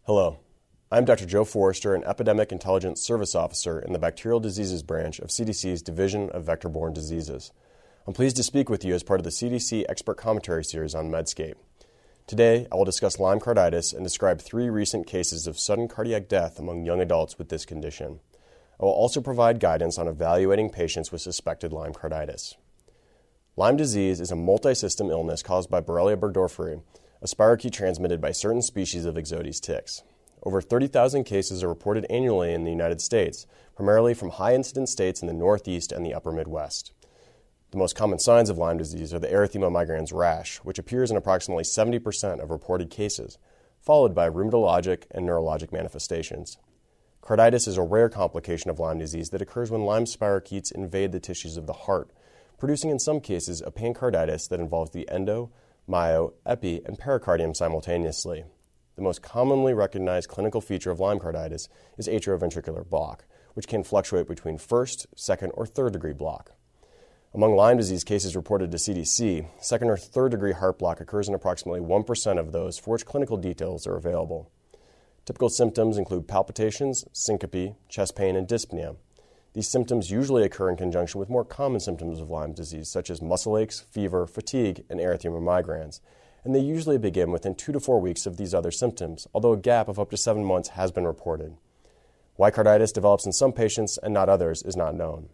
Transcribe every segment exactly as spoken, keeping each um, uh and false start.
Hello, I'm Doctor Joe Forrester, an Epidemic Intelligence Service Officer in the Bacterial Diseases Branch of C D C's Division of Vector-Borne Diseases. I'm pleased to speak with you as part of the C D C Expert Commentary Series on Medscape. Today, I will discuss Lyme carditis and describe three recent cases of sudden cardiac death among young adults with this condition. I will also provide guidance on evaluating patients with suspected Lyme carditis. Lyme disease is a multi-system illness caused by Borrelia burgdorferi, a spirochete transmitted by certain species of Ixodes ticks. Over thirty thousand cases are reported annually in the United States, primarily from high-incidence states in the Northeast and the Upper Midwest. The most common signs of Lyme disease are the erythema migrans rash, which appears in approximately seventy percent of reported cases, followed by rheumatologic and neurologic manifestations. Carditis is a rare complication of Lyme disease that occurs when Lyme spirochetes invade the tissues of the heart, producing in some cases a pancarditis that involves the endo, myo, epi, and pericardium simultaneously. The most commonly recognized clinical feature of Lyme carditis is atrioventricular block, which can fluctuate between first, second, or third degree block. Among Lyme disease cases reported to C D C, second or third degree heart block occurs in approximately one percent of those for which clinical details are available. Typical symptoms include palpitations, syncope, chest pain, and dyspnea. These symptoms usually occur in conjunction with more common symptoms of Lyme disease, such as muscle aches, fever, fatigue, and erythema migrans, and they usually begin within two to four weeks of these other symptoms, although a gap of up to seven months has been reported. Why carditis develops in some patients and not others is not known.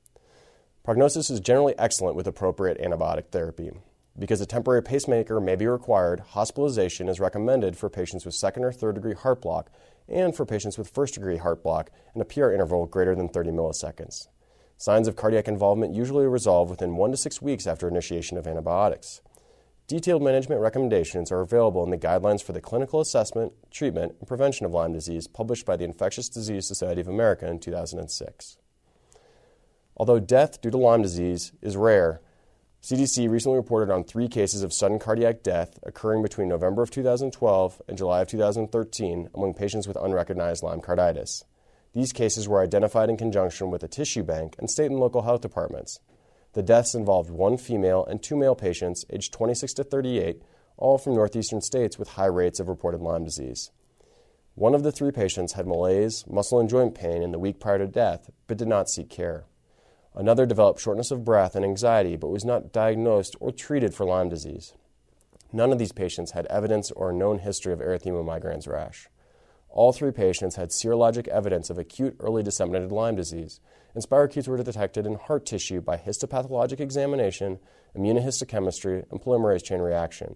Prognosis is generally excellent with appropriate antibiotic therapy. Because a temporary pacemaker may be required, hospitalization is recommended for patients with second or third degree heart block and for patients with first degree heart block in a P R interval greater than thirty milliseconds. Signs of cardiac involvement usually resolve within one to six weeks after initiation of antibiotics. Detailed management recommendations are available in the Guidelines for the Clinical Assessment, Treatment, and Prevention of Lyme Disease published by the Infectious Disease Society of America in two thousand six. Although death due to Lyme disease is rare, C D C recently reported on three cases of sudden cardiac death occurring between November of two thousand twelve and July of two thousand thirteen among patients with unrecognized Lyme carditis. These cases were identified in conjunction with a tissue bank and state and local health departments. The deaths involved one female and two male patients aged twenty-six to thirty-eight, all from northeastern states with high rates of reported Lyme disease. One of the three patients had malaise, muscle and joint pain in the week prior to death, but did not seek care. Another developed shortness of breath and anxiety, but was not diagnosed or treated for Lyme disease. None of these patients had evidence or a known history of erythema migrans rash. All three patients had serologic evidence of acute early disseminated Lyme disease, and spirochetes were detected in heart tissue by histopathologic examination, immunohistochemistry, and polymerase chain reaction.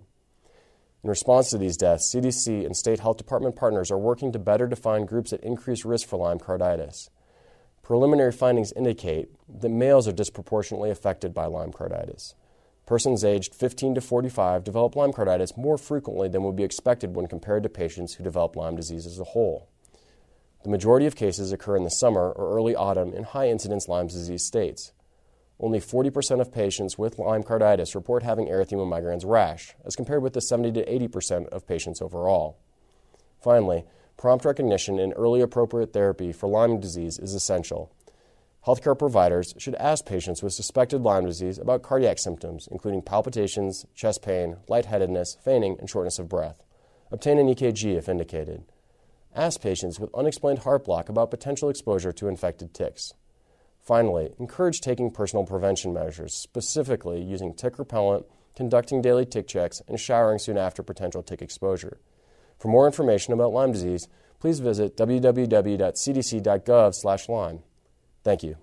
In response to these deaths, C D C and state health department partners are working to better define groups at increased risk for Lyme carditis. Preliminary findings indicate that males are disproportionately affected by Lyme carditis. Persons aged fifteen to forty-five develop Lyme carditis more frequently than would be expected when compared to patients who develop Lyme disease as a whole. The majority of cases occur in the summer or early autumn in high-incidence Lyme disease states. Only forty percent of patients with Lyme carditis report having erythema migrans rash, as compared with the seventy to eighty percent of patients overall. Finally, prompt recognition and early appropriate therapy for Lyme disease is essential. Healthcare providers should ask patients with suspected Lyme disease about cardiac symptoms, including palpitations, chest pain, lightheadedness, fainting, and shortness of breath. Obtain an E K G if indicated. Ask patients with unexplained heart block about potential exposure to infected ticks. Finally, encourage taking personal prevention measures, specifically using tick repellent, conducting daily tick checks, and showering soon after potential tick exposure. For more information about Lyme disease, please visit w w w dot c d c dot gov slash Lyme. Thank you.